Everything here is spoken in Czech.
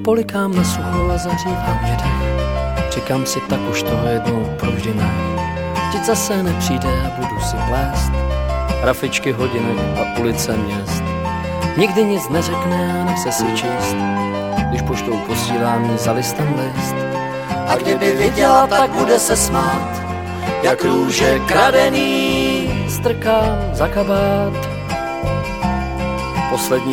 polikám na sucho a zahřívám mě dech. Říkám si, tak už toho jednou provždy ne. Vždyť zase nepřijde a budu si plést rafičky hodinek a ulice měst. Nikdy nic neřekne a nechce si číst, když poštou posílám jí za listem list. A kdyby viděla, tak bude se smát, jak růže kradený strkám za kabát. Poslední